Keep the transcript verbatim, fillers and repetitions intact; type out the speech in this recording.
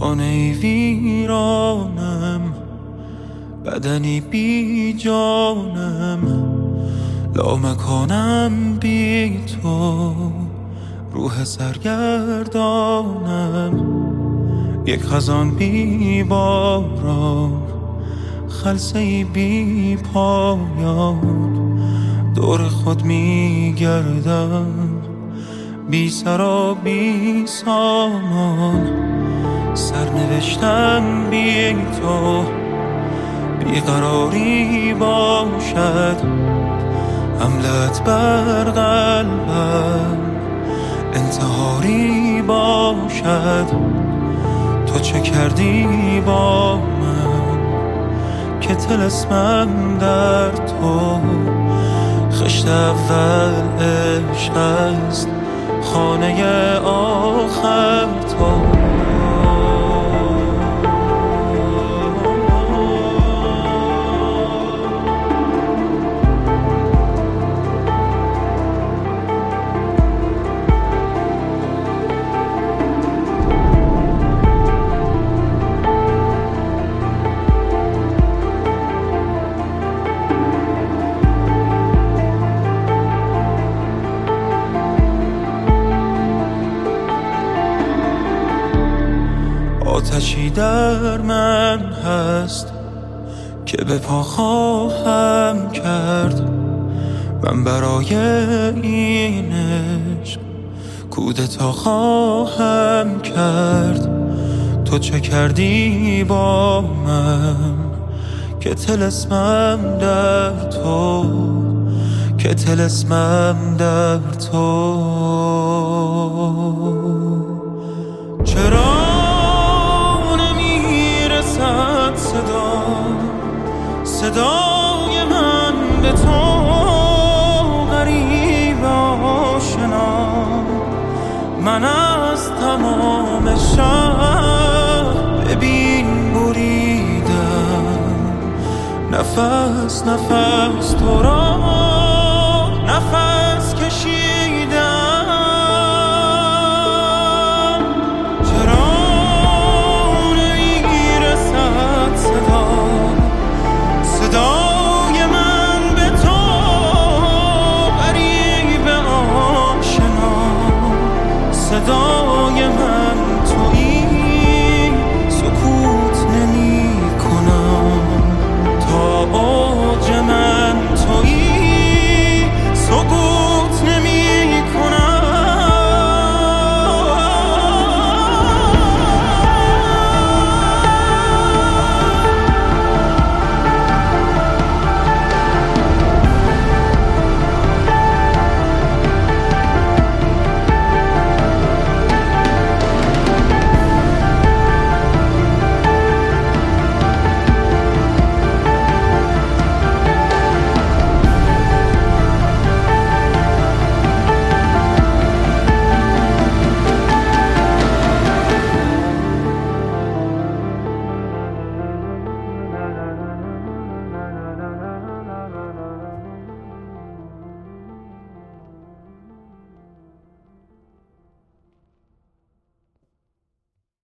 خانه ویرانم، بدنی بی جانم، لامکانم بی تو، روح سرگردانم، یک خزان بی باران، خلسه‌ای بی پایان، دور خود می گردم، بی سر و بی سامان، سرنوشتم بی تو، بیقراری باشد، حملت بر قلبم انتحاری باشد. تو چه کردی با من که طلسمم در تو، خشت اول عشق است، خانه آخر تو. آتشی در من هست که به پا خواهم کرد، من برای این عشق کودتا خواهم کرد. تو چه کردی با من که طلسمم در تو، که طلسمم در تو. چرا صدا صدای من به تو غریب آشنا، من از تمام شهر ببین بریدم، نفس نفس تو را نفس کشید.